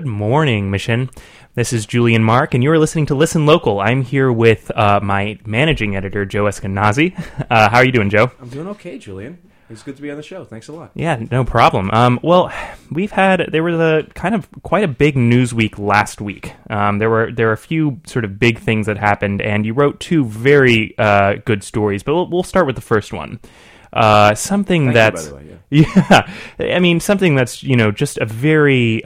Good morning, Mission. This is Julian Mark, and you're listening to Listen Local. I'm here with my managing editor, Joe Eskenazi. How are you doing, Joe? I'm doing okay, Julian. It's good to be on the show. Thanks a lot. Yeah, no problem. Well, there was quite a big news week last week. There were a few sort of big things that happened, and you wrote two very good stories, but we'll start with the first one. Something Thank you, by the way, yeah. I mean, something that's, just a very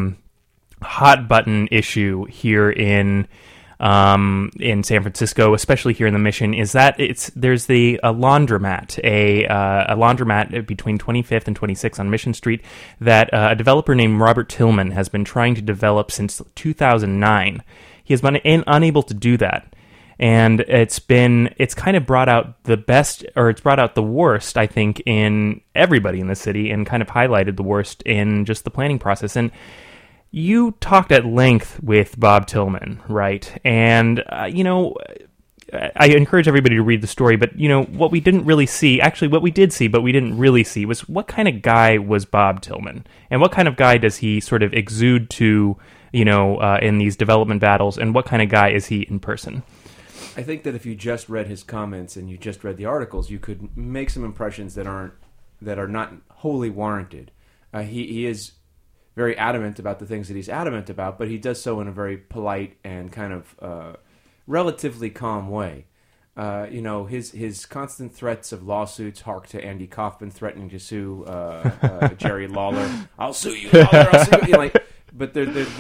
hot button issue here in San Francisco, especially here in the Mission, is that there's a laundromat, a laundromat between 25th and 26th on Mission Street that a developer named Robert Tillman has been trying to develop since 2009. He has been unable to do that. And it's kind of brought out the best, or it's brought out the worst, I think, in everybody in the city, and kind of highlighted the worst in just the planning process. And you talked at length with Bob Tillman, right? And, I encourage everybody to read the story, but, what we didn't really see, actually what we did see, but we didn't really see, was what kind of guy was Bob Tillman? And what kind of guy does he sort of exude to, in these development battles, and what kind of guy is he in person? I think that if you just read his comments and you just read the articles, you could make some impressions that are not wholly warranted. He is very adamant about the things that he's adamant about, but he does so in a very polite and kind of relatively calm way. His constant threats of lawsuits hark to Andy Kaufman threatening to sue Jerry Lawler. I'll sue you, Lawler. I'll sue you. But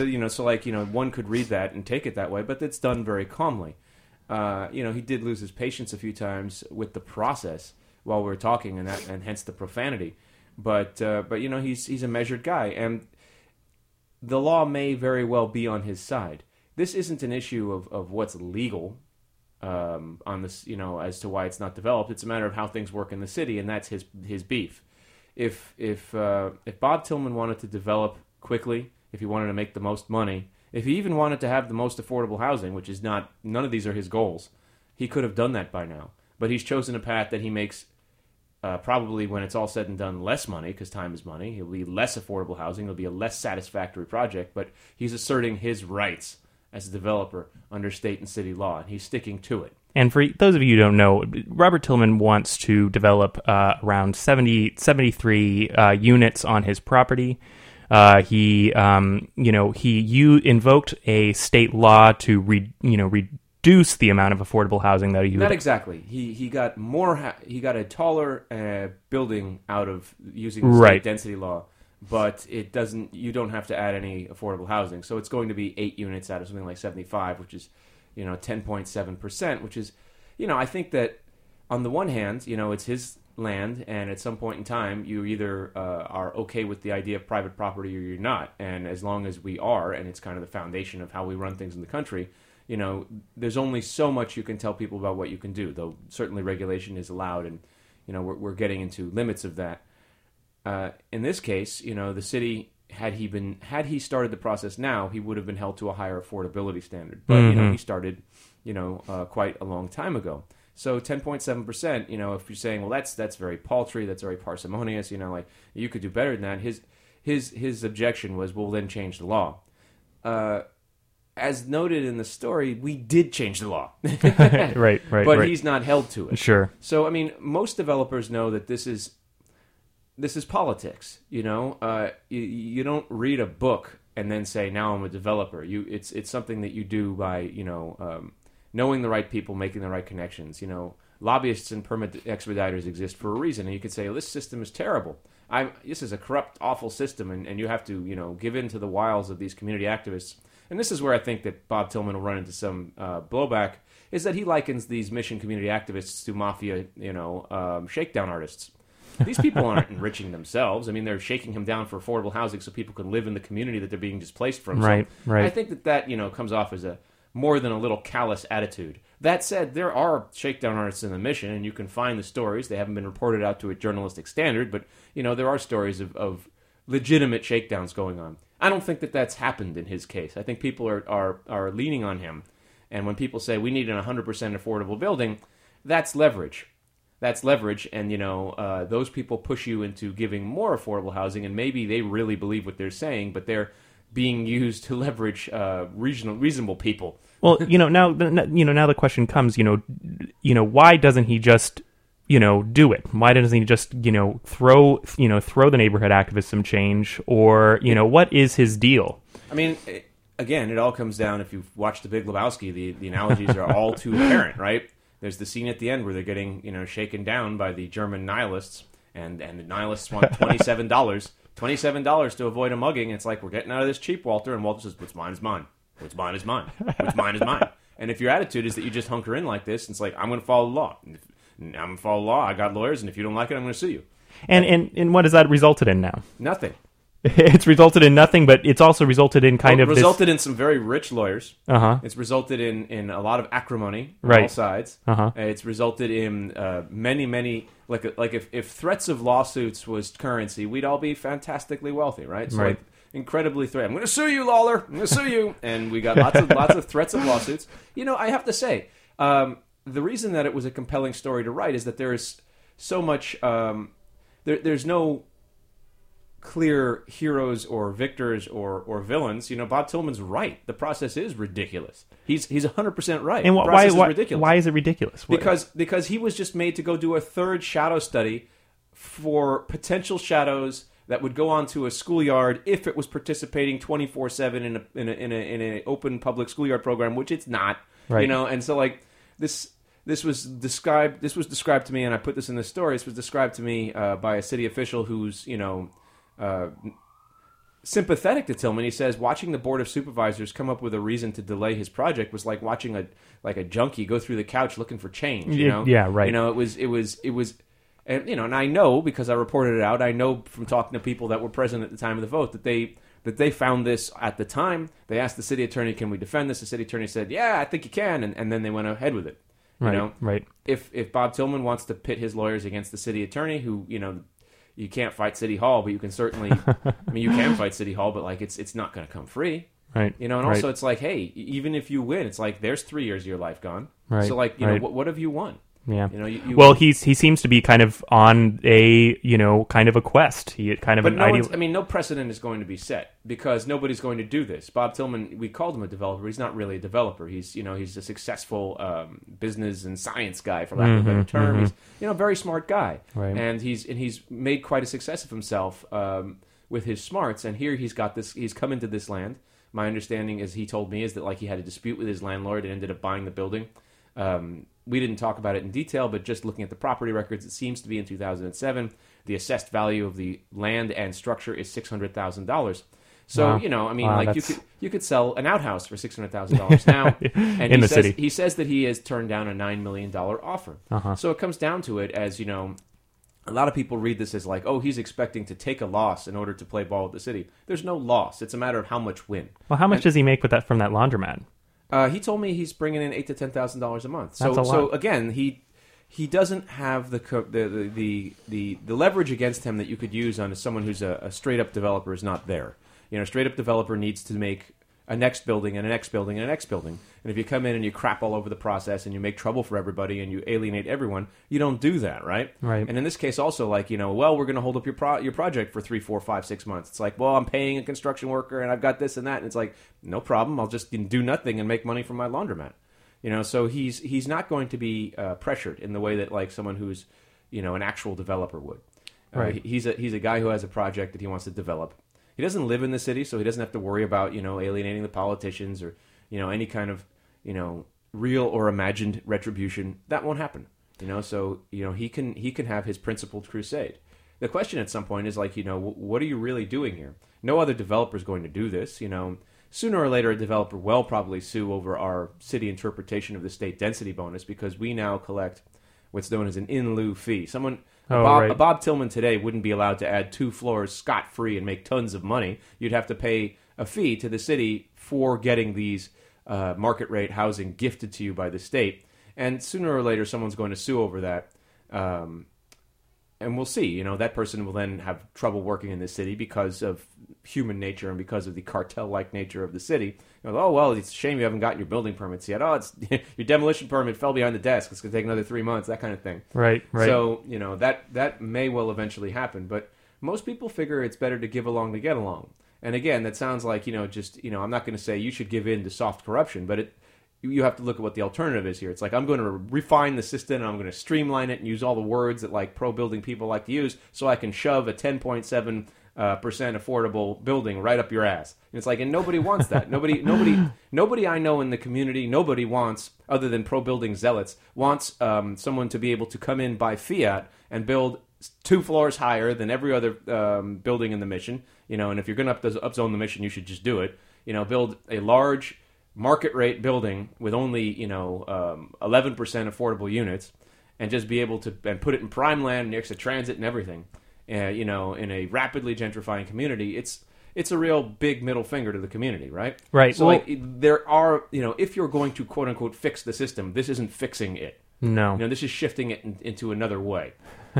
one could read that and take it that way, but it's done very calmly. He did lose his patience a few times with the process while we were talking, and hence the profanity. But he's a measured guy, and the law may very well be on his side. This isn't an issue of what's legal on this, as to why it's not developed. It's a matter of how things work in the city, and that's his beef. If Bob Tillman wanted to develop quickly, if he wanted to make the most money, if he even wanted to have the most affordable housing, which is none of these are his goals, he could have done that by now. But he's chosen a path that he makes probably, when it's all said and done, less money, because time is money. It'll be less affordable housing. It'll be a less satisfactory project, but he's asserting his rights as a developer under state and city law, and he's sticking to it. And for those of you who don't know, Robert Tillman wants to develop around 73 units on his property. He invoked a state law to reduce the amount of affordable housing that he would... Not exactly. He got more. He got a taller building out of using the state density law, but it doesn't. You don't have to add any affordable housing, so it's going to be 8 units out of something like 75, which is 10.7%. Which is, I think that on the one hand, it's his land, and at some point in time you either are okay with the idea of private property or you're not, and as long as we are, and it's kind of the foundation of how we run things in the country, there's only so much you can tell people about what you can do, though certainly regulation is allowed, and we're getting into limits of that. In this case, the city, had he started the process now, he would have been held to a higher affordability standard, but he started quite a long time ago. So 10.7%, if you're saying, well, that's very paltry, that's very parsimonious, you could do better than that. His objection was, we'll then change the law. As noted in the story, we did change the law. Right. But he's not held to it. Sure. So, most developers know that this is politics, You don't read a book and then say, now I'm a developer. It's something that you do by, knowing the right people, making the right connections. Lobbyists and permit expediters exist for a reason, and you could say, this system is terrible. This is a corrupt, awful system, and you have to, give in to the wiles of these community activists. And this is where I think that Bob Tillman will run into some blowback, is that he likens these mission community activists to mafia, shakedown artists. These people aren't enriching themselves. They're shaking him down for affordable housing so people can live in the community that they're being displaced from. Right. I think that comes off as a more than a little callous attitude. That said, there are shakedown artists in the Mission, and you can find the stories. They haven't been reported out to a journalistic standard, but there are stories of legitimate shakedowns going on. I don't think that that's happened in his case. I think people are leaning on him, and when people say we need an 100% affordable building, that's leverage. That's leverage, and those people push you into giving more affordable housing, and maybe they really believe what they're saying, but they're being used to leverage reasonable people. Well, now the question comes, why doesn't he just do it? Why doesn't he just throw the neighborhood activists some change, or what is his deal? I mean, again, it all comes down, if you've watched The Big Lebowski, the analogies are all too apparent, right? There's the scene at the end where they're getting shaken down by the German nihilists, and the nihilists want $27 to avoid a mugging. It's like, we're getting out of this cheap, Walter. And Walter says, what's mine is mine. What's mine is mine. What's mine is mine. And if your attitude is that you just hunker in like this, it's like, I'm going to follow the law. I'm going to follow the law. I got lawyers, and if you don't like it, I'm going to sue you. And what has that resulted in now? Nothing. It's resulted in nothing, but it's also resulted in resulted in some very rich lawyers. Uh-huh. It's resulted in a lot of acrimony on right. all sides. Uh-huh. It's resulted in many like if threats of lawsuits was currency, we'd all be fantastically wealthy, right? So right. like incredibly I'm going to sue you, Lawler. I'm going to sue you, and we got lots of threats of lawsuits. I have to say, the reason that it was a compelling story to write is that there is so much. There's no clear heroes or victors or villains. Bob Tillman's right. The process is ridiculous. He's 100% right. And the process is ridiculous. Why is it ridiculous? Because he was just made to go do a third shadow study for potential shadows that would go onto a schoolyard if it was participating 24/7 in an open public schoolyard program, which it's not. Right. And so like this was described to me, and I put this in the story. This was described to me by a city official who's sympathetic to Tillman. He says watching the board of supervisors come up with a reason to delay his project was like watching a junkie go through the couch looking for change. Yeah, right. It was, and and I know because I reported it out. I know from talking to people that were present at the time of the vote that they found this at the time. They asked the city attorney, "Can we defend this?" The city attorney said, "Yeah, I think you can," and then they went ahead with it. Right. If Bob Tillman wants to pit his lawyers against the city attorney, who you can't fight City Hall, but you can certainly. You can fight City Hall, but like it's not going to come free, right? And also it's like, hey, even if you win, it's like there's 3 years of your life gone, right? So like, what have you won? Yeah. Well, he seems to be kind of on a kind of a quest. He kind of but no precedent is going to be set because nobody's going to do this. Bob Tillman, we called him a developer. He's not really a developer. He's he's a successful business and science guy, for lack of a better term. Mm-hmm. He's a very smart guy, right. And he's made quite a success of himself with his smarts. And here he's got this. He's come into this land. My understanding, as he told me, is that like he had a dispute with his landlord and ended up buying the building. We didn't talk about it in detail, but just looking at the property records, it seems to be in 2007. The assessed value of the land and structure is $600,000. So wow. You could sell an outhouse for $600,000 now. And in the city, he says that he has turned down a $9 million offer. Uh-huh. So it comes down to it as a lot of people read this as like, oh, he's expecting to take a loss in order to play ball with the city. There's no loss. It's a matter of how much win. Well, how much does he make from that laundromat? He told me he's bringing in $8,000 to $10,000 a month. That's a lot. So again, he doesn't have the leverage against him that you could use on someone who's a straight up developer is not there. A straight up developer needs to make a next building and a next building and a next building. And if you come in and you crap all over the process and you make trouble for everybody and you alienate everyone, you don't do that, right? Right. And in this case, also like well, we're going to hold up your project for 3, 4, 5, 6 months. It's like, well, I'm paying a construction worker and I've got this and that, and it's like, no problem. I'll just do nothing and make money from my laundromat. So he's not going to be pressured in the way that like someone who's an actual developer would. Right. He's a guy who has a project that he wants to develop. He doesn't live in the city, so he doesn't have to worry about alienating the politicians or any kind of real or imagined retribution. That won't happen. So he can have his principled crusade. The question at some point is like what are you really doing here? No other developer is going to do this. Sooner or later a developer will probably sue over our city interpretation of the state density bonus because we now collect what's known as an in lieu fee. A Bob Tillman today wouldn't be allowed to add 2 floors scot-free and make tons of money. You'd have to pay a fee to the city for getting these market rate housing gifted to you by the state. And sooner or later, someone's going to sue over that. And we'll see. That person will then have trouble working in this city because of human nature and because of the cartel-like nature of the city. Oh, well, it's a shame you haven't gotten your building permits yet. Oh, it's your demolition permit fell behind the desk. It's going to take another 3 months, that kind of thing. Right. So, that may well eventually happen. But most people figure it's better to give along to get along. And again, that sounds like, just, I'm not going to say you should give in to soft corruption, but you have to look at what the alternative is here. It's like, I'm going to refine the system, and I'm going to streamline it and use all the words that like pro-building people like to use, so I can shove a 10.7% affordable building right up your ass. And it's like, and nobody wants that. Nobody I know in the community, nobody wants, other than pro-building zealots, wants someone to be able to come in by fiat and build 2 floors higher than every other building in the mission. And if you're going to upzone the mission, you should just do it. Build a large market rate building with only 11% affordable units, and just be able to and put it in prime land next to transit and everything. In a rapidly gentrifying community, it's a real big middle finger to the community, right? Right. So there are, if you're going to quote unquote fix the system, this isn't fixing it. No. This is shifting it into another way.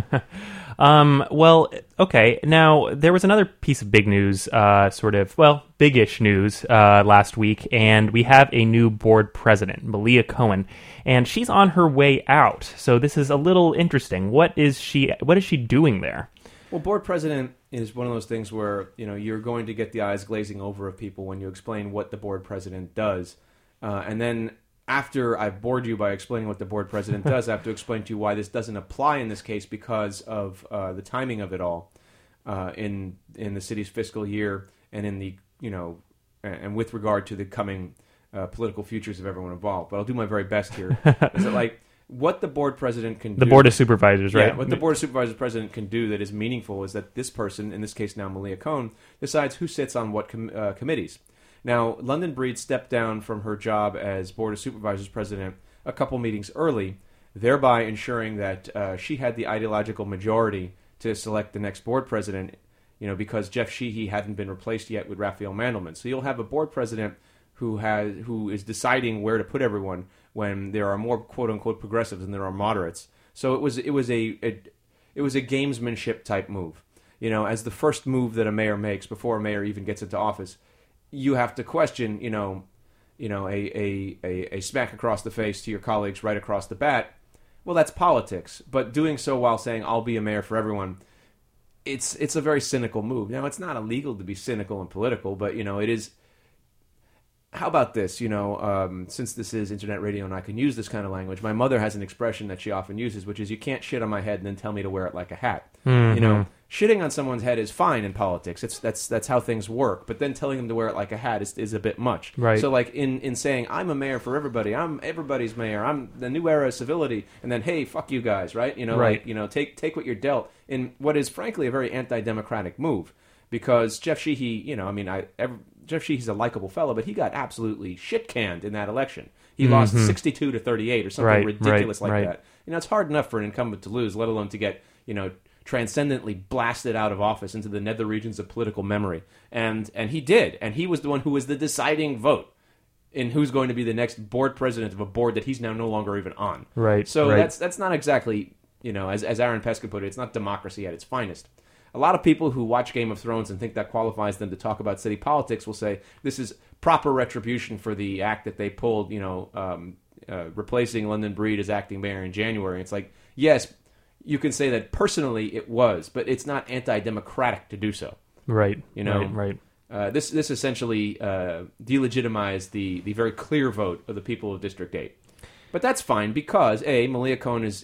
Well, okay. Now, there was another piece of big news, big-ish news last week, and we have a new board president, Malia Cohen, and she's on her way out. So this is a little interesting. What is she doing there? Well, board president is one of those things where, you're going to get the eyes glazing over of people when you explain what the board president does. And then after I've bored you by explaining what the board president does, I have to explain to you why this doesn't apply in this case because of the timing of it all in the city's fiscal year and in the, and with regard to the coming political futures of everyone involved. But I'll do my very best here. Is it like what the board president can do? The board of supervisors, right? Yeah, what the board of supervisors president can do that is meaningful is that this person, in this case now Malia Cohen, decides who sits on what committees. Now, London Breed stepped down from her job as Board of Supervisors president a couple meetings early, thereby ensuring that she had the ideological majority to select the next board president, because Jeff Sheehy hadn't been replaced yet with Raphael Mandelman. So you'll have a board president who is deciding where to put everyone when there are more quote-unquote progressives than there are moderates. So it was a gamesmanship type move. As the first move that a mayor makes before a mayor even gets into office, you have to question, a smack across the face to your colleagues right across the bat. Well, that's politics. But doing so while saying, I'll be a mayor for everyone, it's a very cynical move. Now, it's not illegal to be cynical and political, but, it is. How about this? Since this is internet radio and I can use this kind of language, my mother has an expression that she often uses, which is, you can't shit on my head and then tell me to wear it like a hat. Mm-hmm. Shitting on someone's head is fine in politics. That's how things work. But then telling them to wear it like a hat is a bit much. Right. So like in saying, I'm a mayor for everybody, I'm everybody's mayor, I'm the new era of civility, and then, hey, fuck you guys, right? Right. Take what you're dealt in what is frankly a very anti-democratic move. Because Jeff Sheehy, Jeff Sheehy's a likable fellow, but he got absolutely shit-canned in that election. He lost 62-38 or something ridiculous like that. It's hard enough for an incumbent to lose, let alone to get, transcendently blasted out of office into the nether regions of political memory. And he did. And he was the one who was the deciding vote in who's going to be the next board president of a board that he's now no longer even on. Right. So that's not exactly, as Aaron Peskin put it, it's not democracy at its finest. A lot of people who watch Game of Thrones and think that qualifies them to talk about city politics will say this is proper retribution for the act that they pulled, replacing London Breed as acting mayor in January. It's like, yes, you can say that personally it was, but it's not anti-democratic to do so. Right. Right. This essentially delegitimized the very clear vote of the people of District 8. But that's fine because Malia Cohen is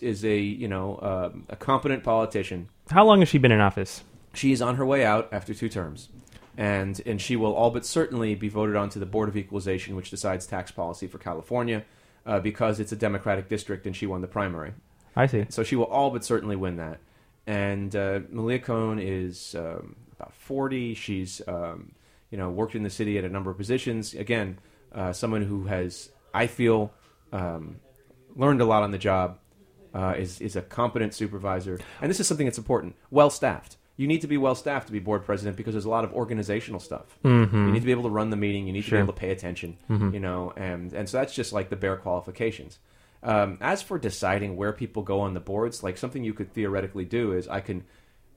a competent politician. How long has she been in office? She's on her way out after 2 terms, and she will all but certainly be voted onto the Board of Equalization, which decides tax policy for California, because it's a Democratic district and she won the primary. I see. So she will all but certainly win that. And Malia Cohen is about 40. She's worked in the city at a number of positions. Again, someone who has, I feel, learned a lot on the job. Is a competent supervisor. And this is something that's important. Well-staffed. You need to be well-staffed to be board president because there's a lot of organizational stuff. Mm-hmm. You need to be able to run the meeting. You need to be able to pay attention. Mm-hmm. And so that's just like the bare qualifications. As for deciding where people go on the boards, like something you could theoretically do is I can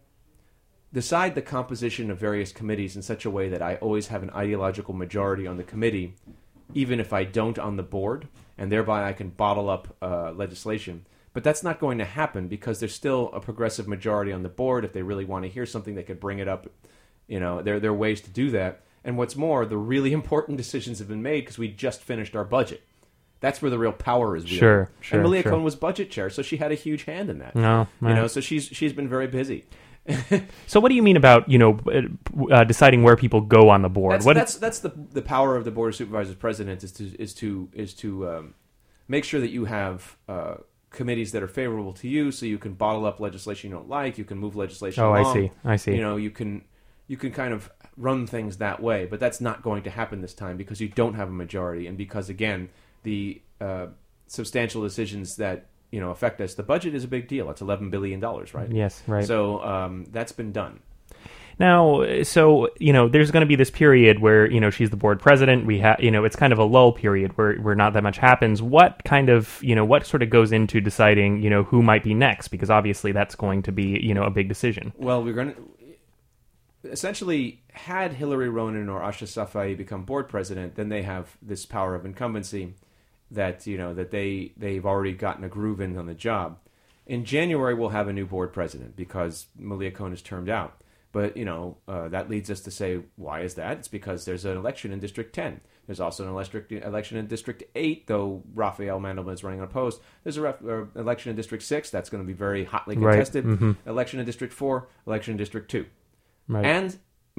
decide the composition of various committees in such a way that I always have an ideological majority on the committee, even if I don't on the board, and thereby I can bottle up legislation. But that's not going to happen because there's still a progressive majority on the board. If they really want to hear something, they could bring it up There are ways to do that. And what's more, the really important decisions have been made because we just finished our budget. That's where the real power is. Sure. And Malia Cohen was budget chair, so she had a huge hand in that. No, right. So she's been very busy. So what do you mean about deciding where people go on the board? That's the power of the Board of Supervisors president is to make sure that you have committees that are favorable to you, so you can bottle up legislation you don't like, you can move legislation along. I see. You can kind of run things that way, but that's not going to happen this time because you don't have a majority, and because again the substantial decisions that affect us. The budget is a big deal. It's $11 billion, right? Yes, right. So that's been done. Now, so, there's going to be this period where, she's the board president. We have, it's kind of a lull period where not that much happens. What kind of, what sort of goes into deciding, who might be next? Because obviously that's going to be, a big decision. Well, we're going to... Essentially, had Hillary Ronen or Asha Safai become board president, then they have this power of incumbency that they've already gotten a groove in on the job. In January, we'll have a new board president because Malia Cohen is termed out. But that leads us to say, why is that? It's because there's an election in District 10. There's also an election in District 8, though Raphael Mandelman is running unopposed. There's an election in District 6 that's going to be very hotly contested. Right. Mm-hmm. Election in District 4, election in District 2. Right. And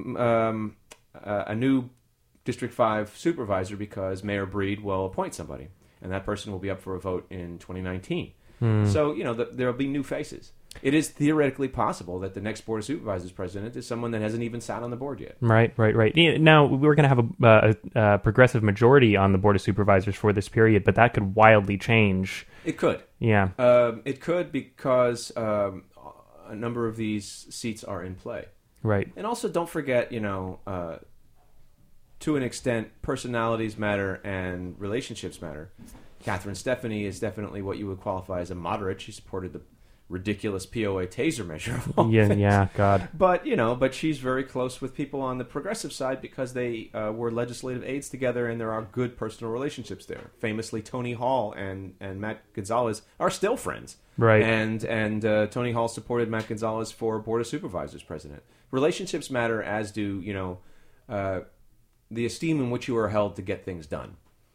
a new District 5 supervisor because Mayor Breed will appoint somebody. And that person will be up for a vote in 2019. So, there will be new faces. It is theoretically possible that the next Board of Supervisors president is someone that hasn't even sat on the board yet. Right. Now, we're going to have a progressive majority on the Board of Supervisors for this period, but that could wildly change. It could. Yeah. It could because a number of these seats are in play. Right. And also, don't forget, to an extent, personalities matter and relationships matter. Catherine Stephanie is definitely what you would qualify as a moderate. She supported the ridiculous POA taser measure of all things. Yeah, God. But she's very close with people on the progressive side because they were legislative aides together, and there are good personal relationships there. Famously, Tony Hall and Matt Gonzalez are still friends. Right. And Tony Hall supported Matt Gonzalez for Board of Supervisors president. Relationships matter, as do the esteem in which you are held to get things done.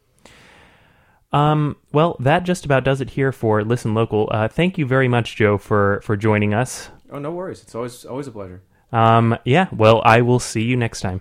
Well, that just about does it here for Listen Local. Thank you very much, Joe, for joining us. Oh, no worries. It's always a pleasure. Yeah, well, I will see you next time.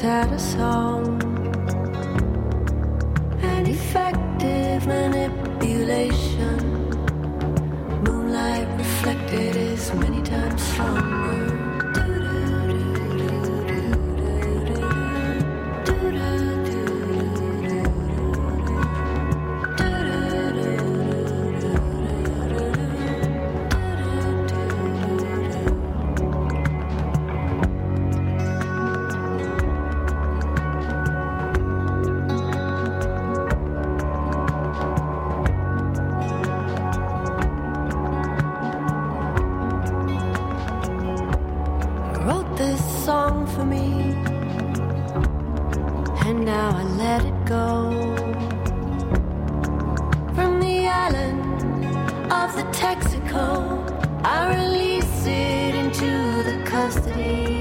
at a song. An effective manipulation. Moonlight reflected is many times stronger. For me, and now I let it go. From the island of the Texaco, I release it into the custody